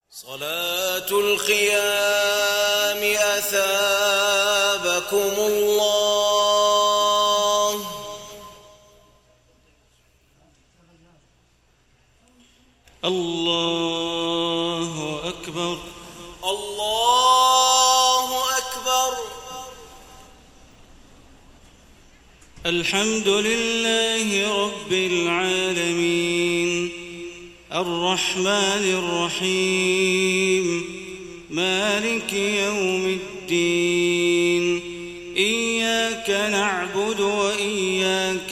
صلاة القيام أثابكم الله. الله أكبر الله أكبر. الحمد لله رب العالمين الرحمن الرحيم مالك يوم الدين إياك نعبد وإياك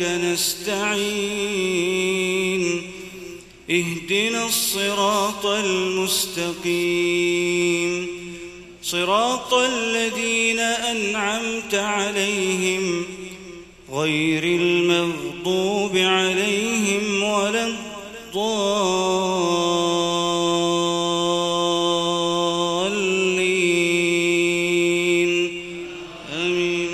نستعين اهدنا الصراط المستقيم صراط الذين أنعمت عليهم غير المغضوب عليهم ولا الضالين آمين.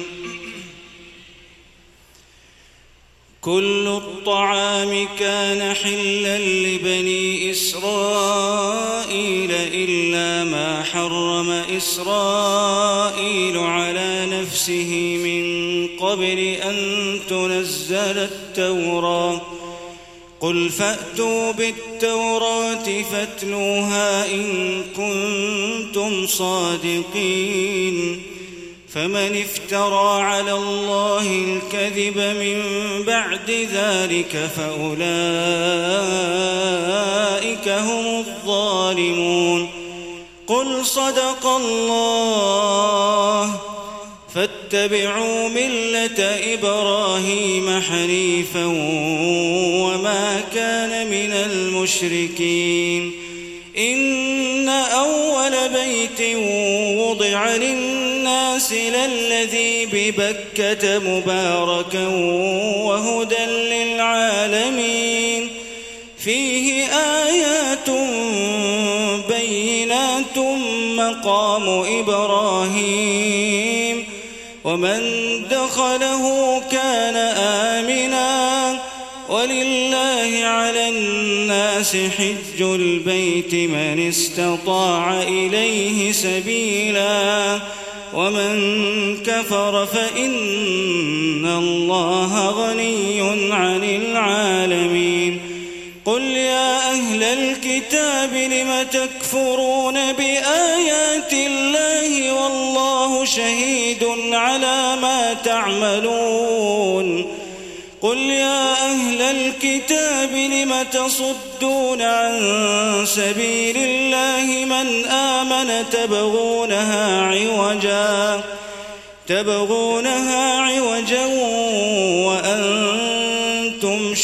كل الطعام كان حلا لبني إسرائيل إلا ما حرم إسرائيل على نفسه من قبل أن تنزل التوراة قل فأتوا بالتوراة فاتلوها إن كنتم صادقين فمن افترى على الله الكذب من بعد ذلك فأولئك هم الظالمون. قل صدق الله فاتبعوا ملة إبراهيم حنيفا وما كان من المشركين. إن أول بيت وضع للناس للذي ببكة مباركا وهدى للعالمين فيه آيات بينات مقام إبراهيم ومن دخله كان آمنا ولله على الناس حج البيت من استطاع إليه سبيلا ومن كفر فإن الله غني عن العالمين. قل يا أهل الكتاب لم تكفرون بآيات الله والله شهيد على ما تعملون. قل يا أهل الكتاب لم تصدون عن سبيل الله من آمن تبغونها عوجا وأنتم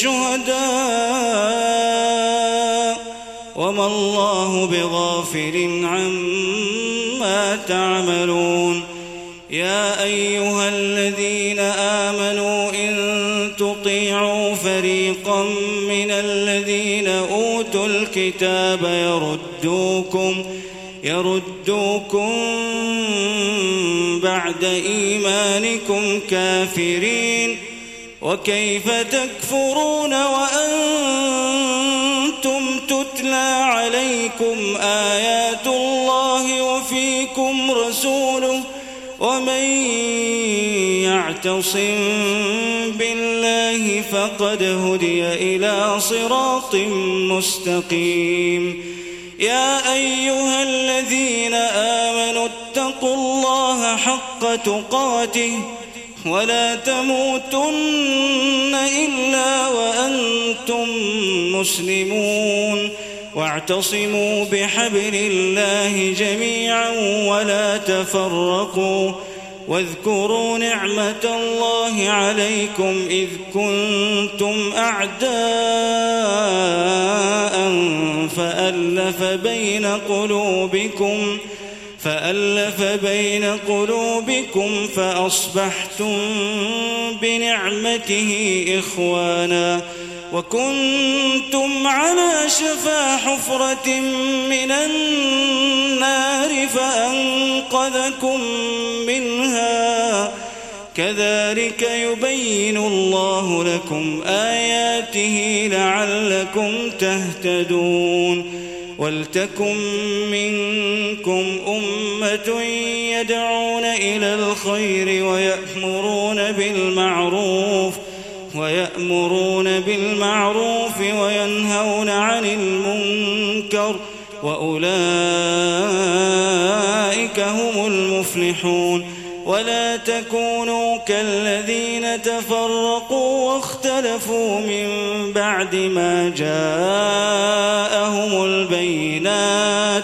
شهداء وما الله بغافل عما تعملون. يا أيها الذين آمنوا إن تطيعوا فريقا من الذين أوتوا الكتاب يردوكم بعد إيمانكم كافرين وكيف تكفرون وأنتم تتلى عليكم آيات الله وفيكم رسوله ومن يعتصم بالله فقد هدي إلى صراط مستقيم. يا أيها الذين آمنوا اتقوا الله حق تقاته ولا تموتن إلا وأنتم مسلمون واعتصموا بحبل الله جميعا ولا تفرقوا واذكروا نعمة الله عليكم إذ كنتم أعداء فألف بين قلوبكم فأصبحتم بنعمته إخوانا وكنتم على شفا حفرة من النار فأنقذكم منها كذلك يبين الله لكم آياته لعلكم تهتدون. ولتكن منكم أمة يدعون إلى الخير ويأمرون بالمعروف وينهون عن المنكر وأولئك هم المفلحون ولا تكونوا كالذين تفرقوا واختلفوا من بعد ما جاءهم البينات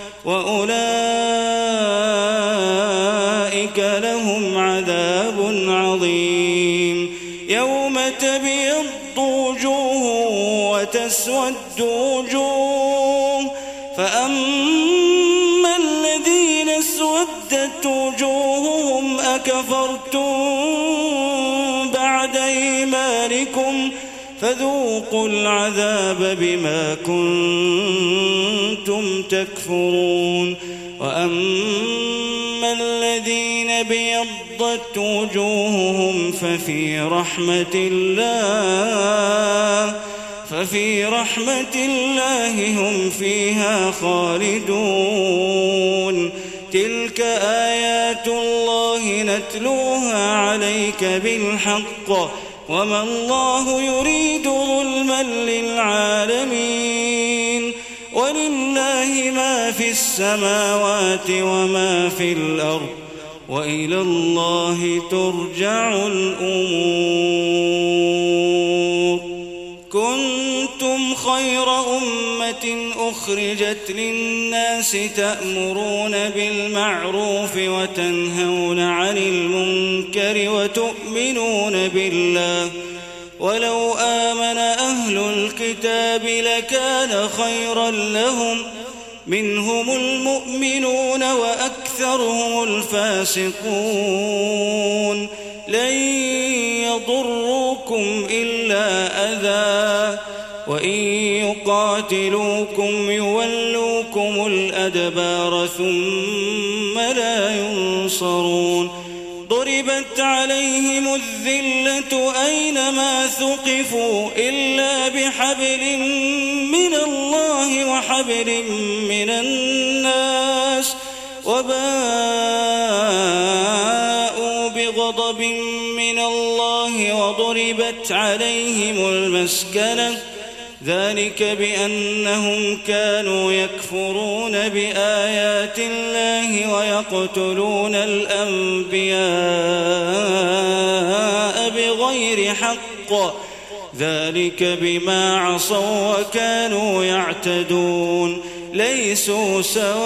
وأولئك لهم عذاب عظيم يوم تبيض وجوه وتسود وجوه فأما الذين اسودت وجوههم أكفرتم بعد إيمانكم فذوقوا العذاب بما كنتم تكفرون وأما الذين بيضت وجوههم ففي رحمة الله هم فيها خالدون تلك آيات الله نتلوها عليك بالحق وما الله يريد ظلما للعالمين ولله ما في السماوات وما في الأرض وإلى الله ترجع الأمور كنتم خير أمة أخرجت للناس تأمرون بالمعروف وتنهون عن المنكر وتؤمنون بالله ولو آمن أهل الكتاب لكان خيرا لهم منهم المؤمنون وأكثرهم الفاسقون لن يضروكم إلا أذى وإن يقاتلوكم يولوكم الأدبار ثم لا ينصرون ضربت عليهم الذلة أينما ثقفوا إلا بحبل من الله وحبل من الناس وباءوا بغضب من الله وضربت عليهم المسكنة ذلك بأنهم كانوا يكفرون بآيات الله ويقتلون الأنبياء بغير حق ذلك بما عصوا وكانوا يعتدون ليسوا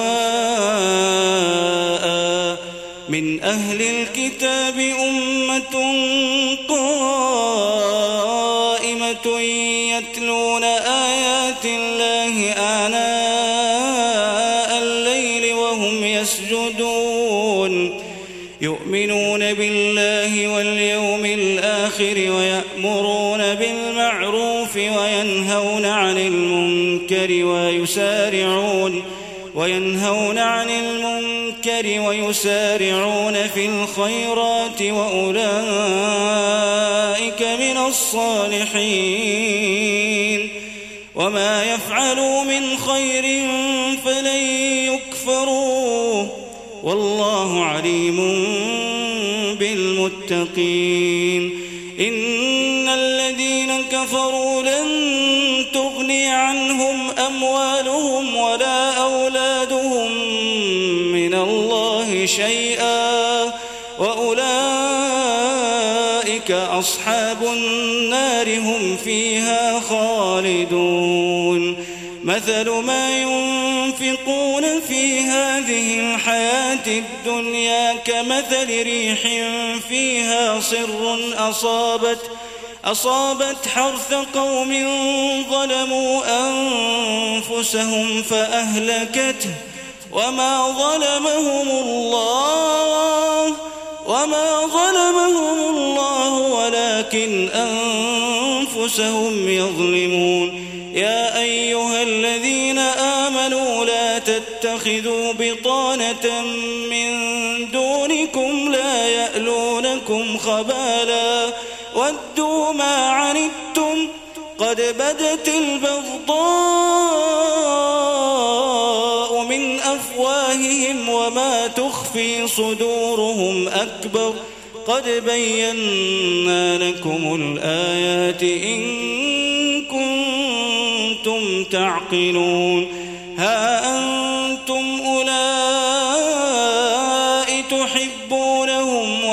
سواء من أهل الكتاب أمة قائمة يتلون آيات الله آناء الليل وهم يسجدون يؤمنون بالله واليوم الآخر ويأمرون بالمعروف وينهون عن المنكر ويسارعون في الخيرات وأولئك من الصالحين وما يفعلوا من خير فلن يكفروه والله عليم بالمتقين إن الذين كفروا لن تغني عنهم أموالهم ولا أولادهم من الله شيئا وأولئك أصحاب النار هم فيها خالدون مثل ما ينفقون في هذه الحياة الدنيا كمثل ريح فيها صر أصابت حرث قوم ظلموا أنفسهم فأهلكته وما ظلمهم الله ولكن أنفسهم يظلمون يا أيها الذين آمنوا لا تتخذوا بطانة من دونكم لا يألونكم خبالا ودوا ما عنتم قد بدت البغضاء بأفواههم وما تخفي صدورهم أكبر قد بينا لكم الآيات إن كنتم تعقلون ها أنتم أولئك تحبونهم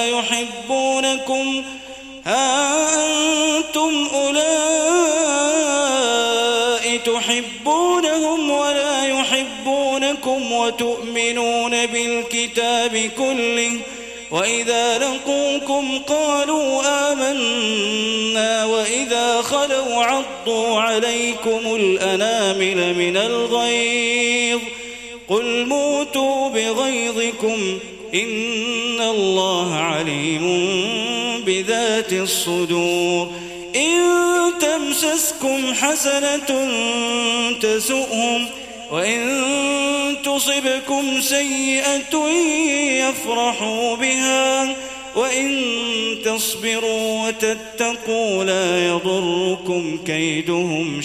ولا يحبونكم وتؤمنون بالكتاب كله وإذا لقوكم قالوا آمنا وإذا خلوا عضوا عليكم الأنامل من الغيظ قل موتوا بغيظكم إن الله عليم بذات الصدور إن تمسسكم حسنة تسؤهم وإن تصبكم سيئة يفرحوا بها وإن تصبروا وتتقوا لا يضركم كيدهم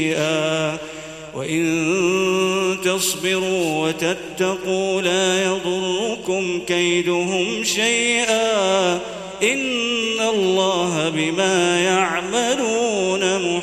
شيئا إن الله بما يعملون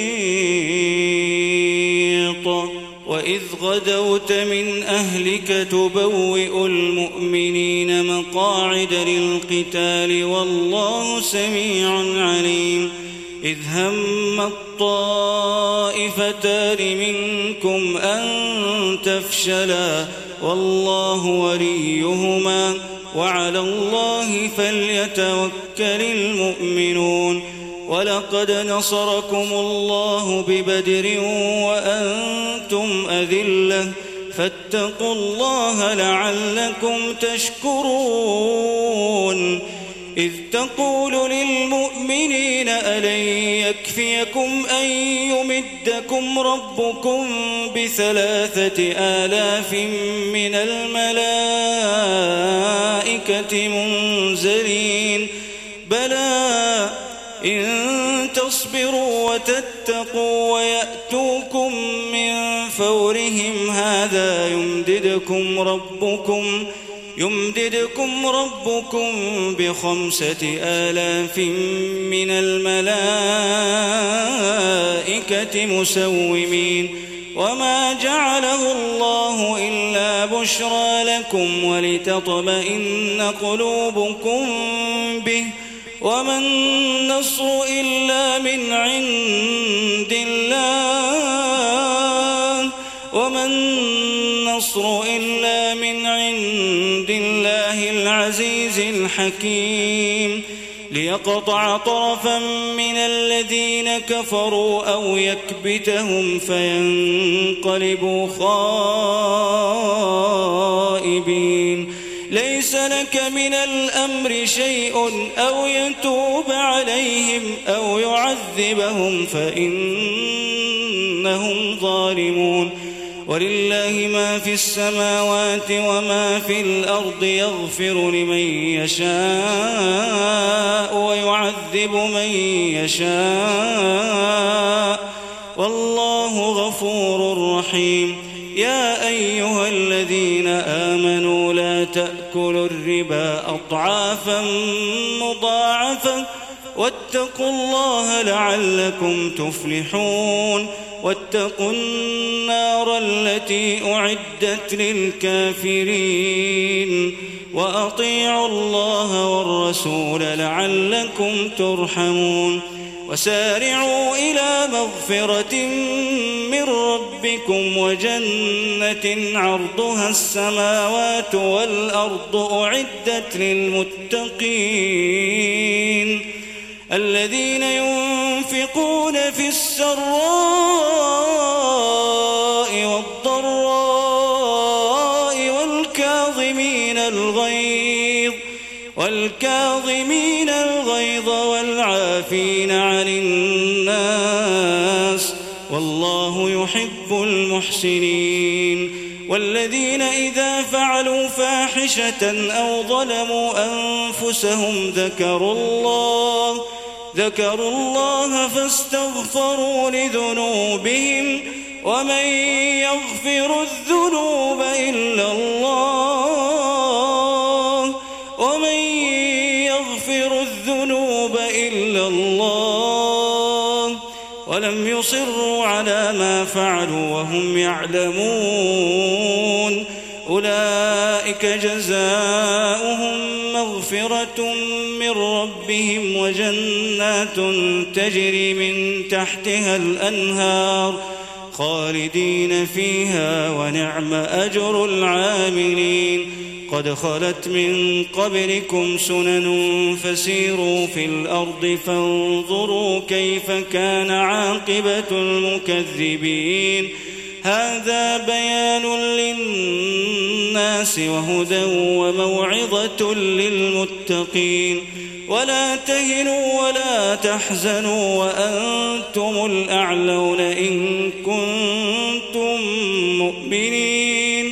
محيط وإذ غدوت من أهلك تبوئ المؤمنين مقاعد للقتال والله سميع عليم إذ هم الطائفتان منكم أن تفشلا والله وليهما وعلى الله فليتوكل المؤمنون ولقد نصركم الله ببدر وأنتم أذلة فاتقوا الله لعلكم تشكرون إذ تقول للمؤمنين ألن يكفيكم أن يمدكم ربكم ب3,000 من الملائكة منزلين بلى إن تصبروا وتتقوا ويأتوكم من فورهم هذا يمددكم ربكم ب5,000 من الملائكة مسومين وما جعله الله إلا بشرى لكم ولتطمئن قلوبكم به وما النصر إلا من عند الله العزيز الحكيم ليقطع طرفا من الذين كفروا أو يكبتهم فينقلبوا خائبين ليس لك من الأمر شيء أو يتوب عليهم أو يعذبهم فإنهم ظالمون ولله ما في السماوات وما في الأرض يغفر لمن يشاء ويعذب من يشاء والله غفور رحيم يا أيها الذين آمنوا لا تأكلوا الربا أضعافا مضاعفة واتقوا الله لعلكم تفلحون واتقوا النار التي أعدت للكافرين وأطيعوا الله والرسول لعلكم ترحمون وسارعوا إلى مغفرة من ربكم وجنة عرضها السماوات والأرض أعدت للمتقين الذين ينفقون في السراء والضراء والكاظمين الغيظ والعافين عن الناس والله يحب المحسنين والذين إذا فعلوا فاحشة أو ظلموا أنفسهم ذكروا الله فاستغفروا لذنوبهم ومن يغفر الذنوب إلا الله ولم يصروا على ما فعلوا وهم يعلمون أولئك جزاؤهم مغفرة من ربهم وجنات تجري من تحتها الأنهار خالدين فيها ونعم أجر العاملين قد خلت من قبلكم سنن فسيروا في الأرض فانظروا كيف كان عاقبة المكذبين هذا بيان للناس وهدى وموعظة للمتقين ولا تهنوا ولا تحزنوا وأنتم الأعلون إن كنتم مؤمنين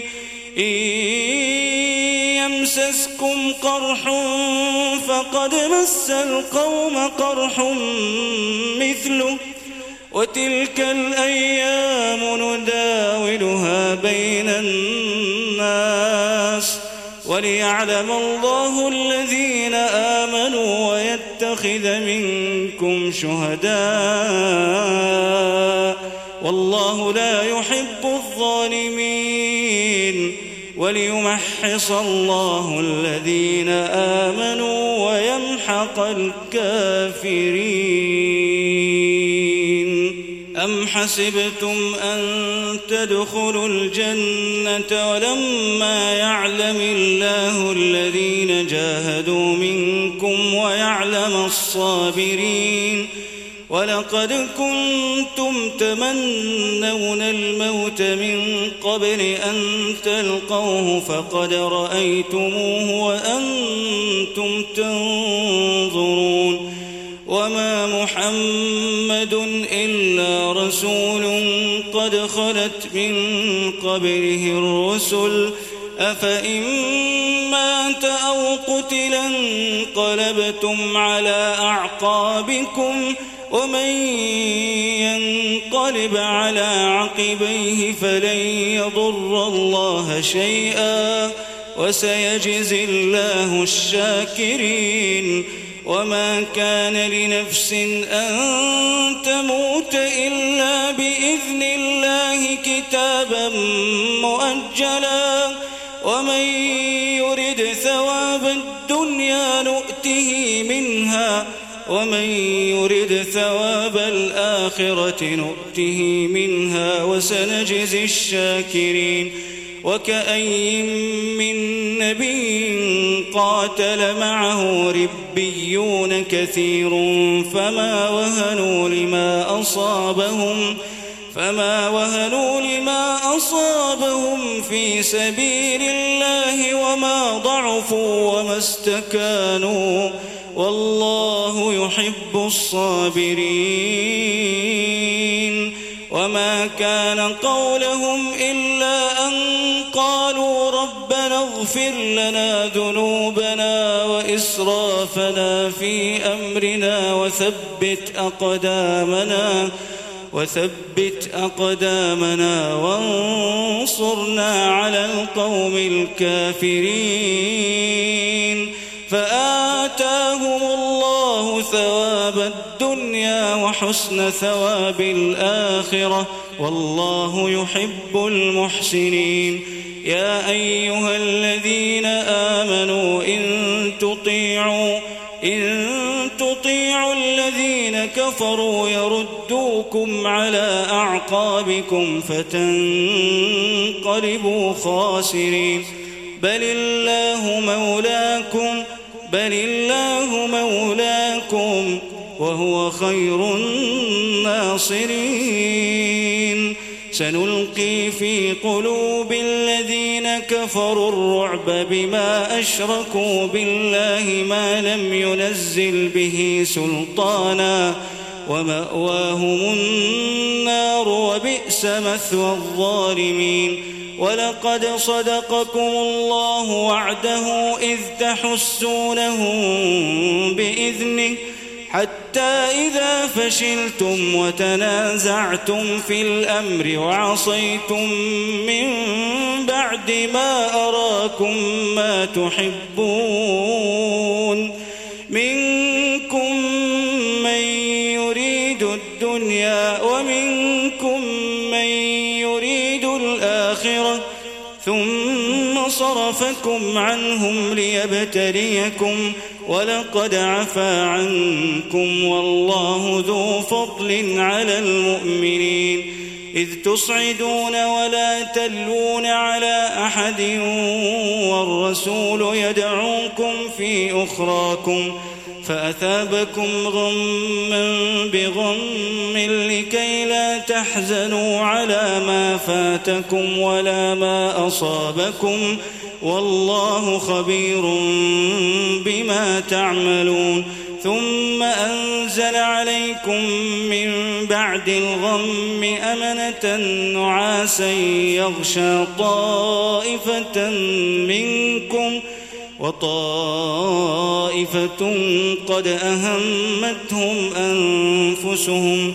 يمسسكم قرح فقد مس القوم قرح مثله وتلك الأيام نداولها بين الناس وليعلم الله الذين آمنوا ويتخذ منكم شهداء والله لا يحب الظالمين وليمحص الله الذين آمنوا ويمحق الكافرين أم حسبتم أن تدخلوا الجنة ولما يعلم الله الذين جاهدوا منكم ويعلم الصابرين ولقد كنتم تمنون الموت من قبل أن تلقوه فقد رأيتموه وأنتم تنظرون وما محمد إلا رسول قد خلت من قبله الرسل أفإن مات أو قتلا انقلبتم على أعقابكم ومن ينقلب على عقبيه فلن يضر الله شيئا وسيجزي الله الشاكرين وما كان لنفس أن تموت إلا بإذن الله كتابا مؤجلا ومن يرد ثواب الدنيا نؤته منها ومن يرد ثواب الآخرة نؤته منها وسنجزي الشاكرين وكأي من نبي قاتل معه ربيون كثير فما وهنوا لما أصابهم في سبيل الله وما ضعفوا وما استكانوا والله يحب الصابرين وما كان قولهم إلا أن قالوا ربنا اغفر لنا ذنوبنا وإسرافنا في أمرنا وثبت أقدامنا وانصرنا على القوم الكافرين فآتاهم الله ثواب الدنيا وحسن ثواب الآخرة والله يحب المحسنين يا أيها الذين آمنوا إن تطيعوا الذين كفروا يردوكم على أعقابكم فتنقلبوا خاسرين بل الله مولاكم وهو خير الناصرين سنلقي في قلوب الذين كفروا الرعب بما أشركوا بالله ما لم ينزل به سلطانا ومأواهم النار وبئس مثوى الظالمين ولقد صدقكم الله وعده إذ تحسونهم بإذنه حتى إذا فشلتم وتنازعتم في الأمر وعصيتم من بعد ما أراكم ما تحبون منكم من يريد الدنيا ومنكم من يريد الآخرة ثم صرفكم عنهم ليبتليكم ولقد عفا عنكم والله ذو فضل على المؤمنين إذ تصعدون ولا تلون على أحد والرسول يدعوكم في أخراكم فأثابكم غما بغم لكي لا تحزنوا على ما فاتكم ولا ما أصابكم والله خبير بما تعملون ثم أنزل عليكم من بعد الغم أمنة نعاسا يغشى طائفة منكم وطائفة قد أهمتهم أنفسهم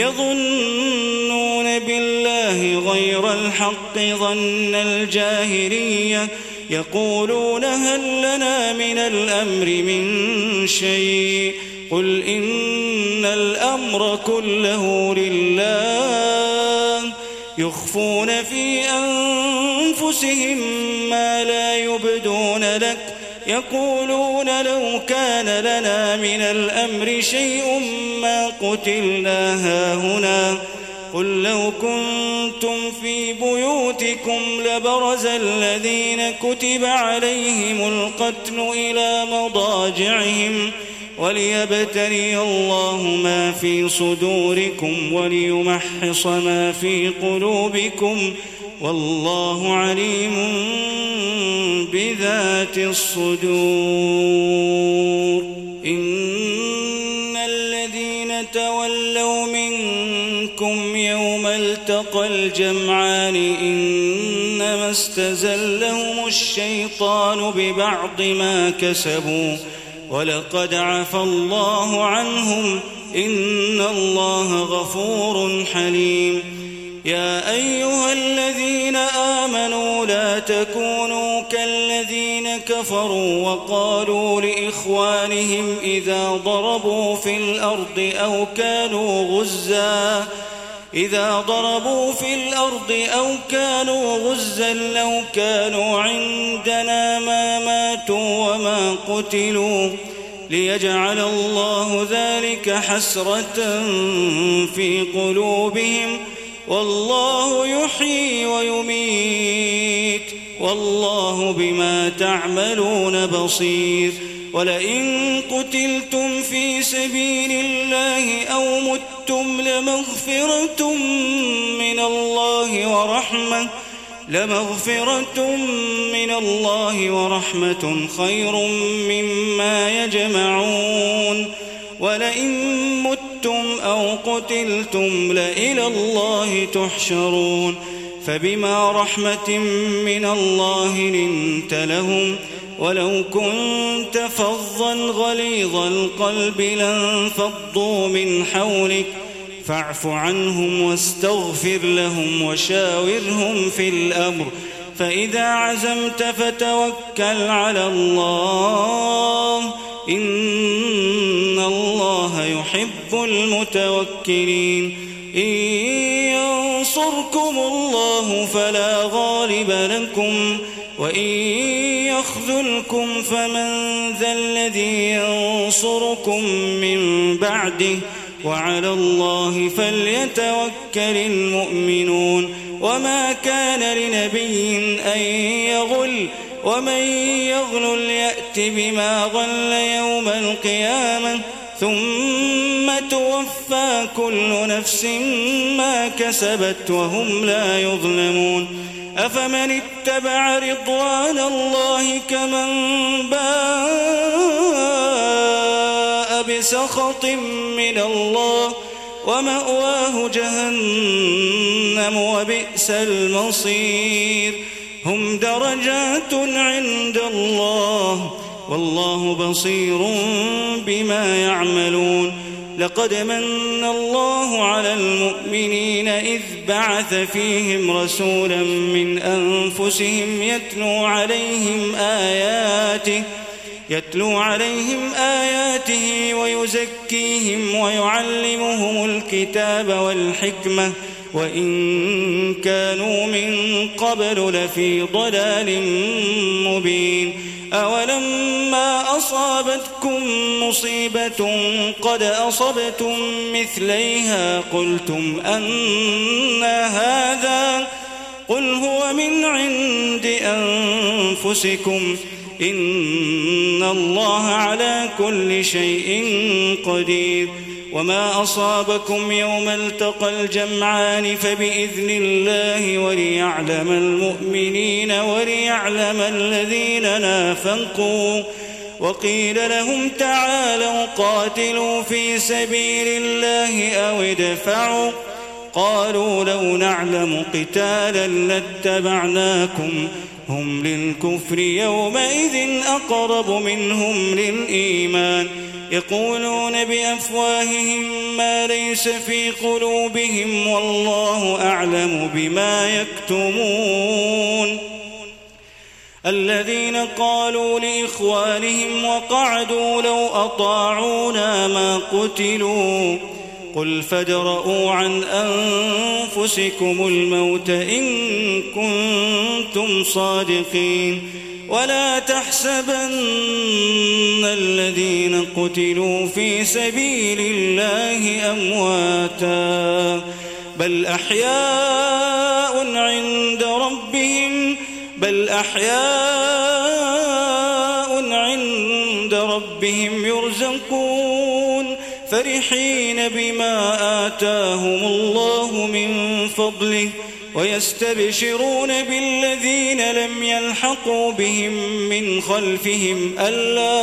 يظنون بالله غير الحق ظن الجاهلية يقولون هل لنا من الأمر من شيء قل إن الأمر كله لله يخفون في أنفسهم ما لا يبدون لك يقولون لو كان لنا من الأمر شيء ما قتلنا هاهنا قل لو كنتم في بيوتكم لبرز الذين كتب عليهم القتل إلى مضاجعهم وليبتلي الله ما في صدوركم وليمحص ما في قلوبكم والله عليم بذات الصدور إن الذين تولوا منكم يوم التقى الجمعان إنما استزلهم الشيطان ببعض ما كسبوا ولقد عفى الله عنهم إن الله غفور حليم يا أيها الذين آمنوا لا تكونوا كالذين كفروا وقالوا لإخوانهم إذا ضربوا في الأرض أو كانوا غزا لو كانوا عندنا ما ماتوا وما قتلوا ليجعل الله ذلك حسرة في قلوبهم والله يحيي ويميت والله بما تعملون بصير ولئن قتلتم في سبيل الله أو متم لمغفرة من الله ورحمة خير مما يجمعون ولئن متم أو قتلتم لإلى الله تحشرون فبما رحمة من الله لنت لهم ولو كنت فظا غليظ القلب لانفضوا من حولك فاعف عنهم واستغفر لهم وشاورهم في الأمر فإذا عزمت فتوكل على الله إن الله يحب المتوكلين إن ينصركم الله فلا غالب لكم وإن يخذلكم فمن ذا الذي ينصركم من بعده وعلى الله فليتوكل المؤمنون وما كان لنبي أن يغل ومن يغل يأت بما غل يوم القيامة ثم توفى كل نفس ما كسبت وهم لا يظلمون أفمن اتبع رضوان الله كمن باء بسخط من الله ومأواه جهنم وبئس المصير هم درجات عند الله والله بصير بما يعملون. لقد من الله على المؤمنين إذ بعث فيهم رسولا من أنفسهم يتلو عليهم آياته ويزكيهم ويعلمهم الكتاب والحكمة وإن كانوا من قبل لفي ضلال مبين. أولما أصابتكم مصيبة قد أصبتم مثليها قلتم أنى هذا قل هو من عند أنفسكم إن الله على كل شيء قدير. وما أصابكم يوم التقى الجمعان فبإذن الله وليعلم المؤمنين وليعلم الذين نافقوا. وقيل لهم تعالوا قاتلوا في سبيل الله أو ادفعوا قالوا لو نعلم قتالا لاتبعناكم هم للكفر يومئذ أقرب منهم للإيمان يقولون بأفواههم ما ليس في قلوبهم والله أعلم بما يكتمون. الذين قالوا لإخوانهم وقعدوا لو أطاعونا ما قتلوا قل فادرءوا عن أنفسكم الموت إن كنتم صادقين. ولا تحسبن الذين قتلوا في سبيل الله أمواتا بل أحياء عند ربهم يرزقون فرحين بما آتاهم الله من فضله ويستبشرون بالذين لم يلحقوا بهم من خلفهم ألا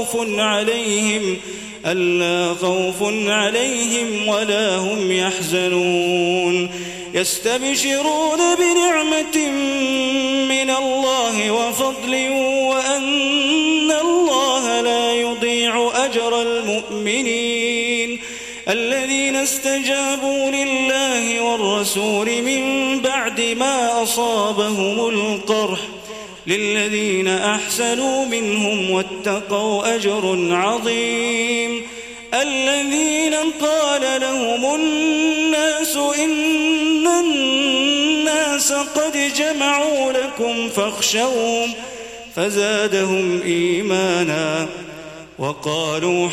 خوف عليهم ولا هم يحزنون يستبشرون بنعمة من الله وفضل وأن الله لا يضيع أجر المؤمنين. الذين استجابوا لله والرسول من بعد ما أصابهم القرح للذين أحسنوا منهم واتقوا أجر عظيم. الذين قال لهم الناس إن الناس قد جمعوا لكم فاخشوهم فزادهم إيمانا وقالوا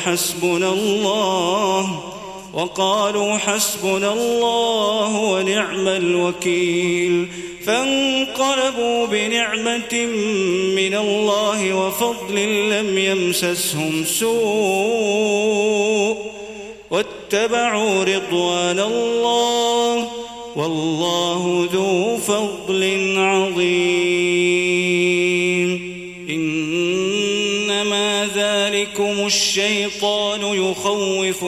حسبنا الله ونعم الوكيل. فانقلبوا بنعمة من الله وفضل لم يمسسهم سوء واتبعوا رضوان الله والله ذو فضل عظيم. إنما ذلكم الشيطان يخوف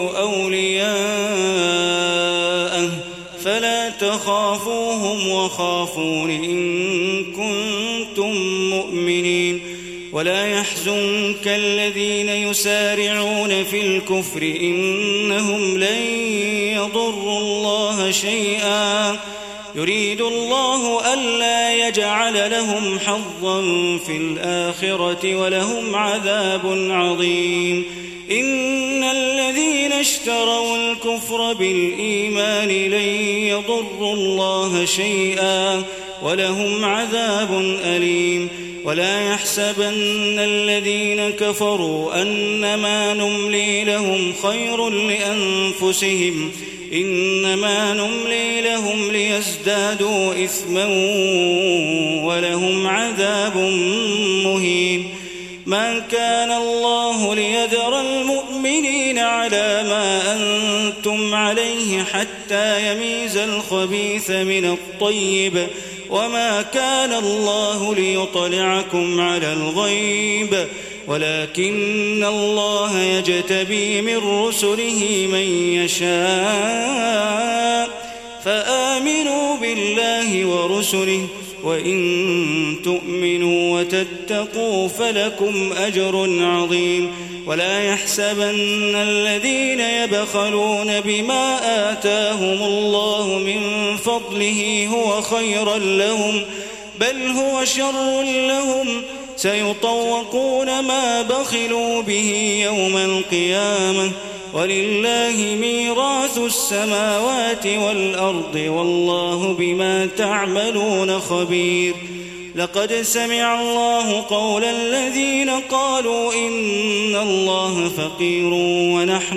أولياءه فلا تخافوهم وخافون إن كنتم مؤمنين. ولا يحزنك الذين يسارعون في الكفر إنهم لن يضروا الله شيئا يريد الله ألا يجعل لهم حظا في الآخرة ولهم عذاب عظيم. إن الذين اشتروا الكفر بالإيمان لن يضروا الله شيئا ولهم عذاب أليم. ولا يحسبن الذين كفروا أنما نملي لهم خير لأنفسهم إنما نملي لهم ليزدادوا إثما ولهم عذاب مهين. ما كان الله ليذر المؤمنين على ما أنتم عليه حتى يميز الخبيث من الطيب وما كان الله ليطلعكم على الغيب ولكن الله يجتبي من رسله من يشاء فآمنوا بالله ورسله وإن تؤمنوا وتتقوا فلكم أجر عظيم ولا يحسبن الذين يبخلون بما آتاهم الله من فضله هو خيرا لهم بل هو شر لهم سيطوقون ما بخلوا به يوم القيامة ولله ميراث السماوات والأرض والله بما تعملون خبير لقد سمع الله قول الذين قالوا إن الله فقير ونحن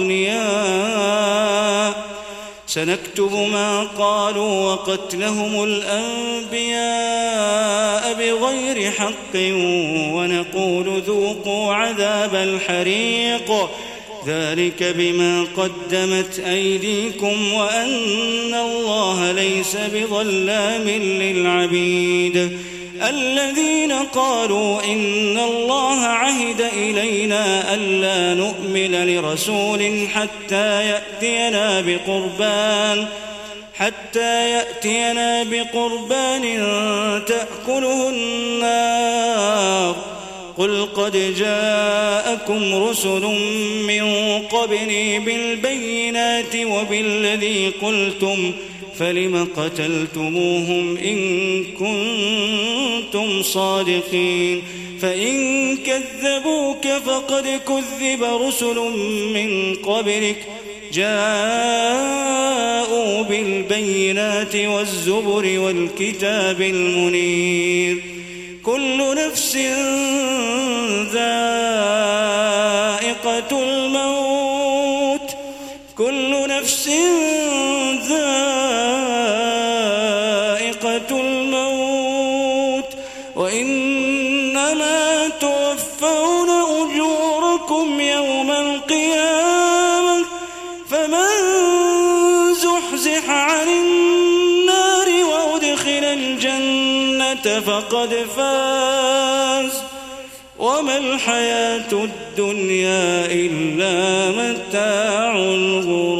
أغنياء سنكتب ما قالوا وقتلهم الأنبياء بغير حق ونقول ذوقوا عذاب الحريق ذلك بما قدمت أيديكم وأن الله ليس بظلام للعبيد الذين قالوا إن الله عهد إلينا ألا نؤمن لرسول حتى يأتينا بقربان تأكله النار قل قد جاءكم رسل من قبلي بالبينات وبالذي قلتم فلم قتلتموهم إن كنتم صادقين فإن كذبوك فقد كذب رسل من قبلك جاءوا بالبينات والزبر والكتاب المنير كل نفس ذائقة الموت وإنما توفون أجوركم يوم القيامة فمن زحزح عن النار وأدخل الجنة فقد فاز وما الحياة الدنيا إلا متاع الغرور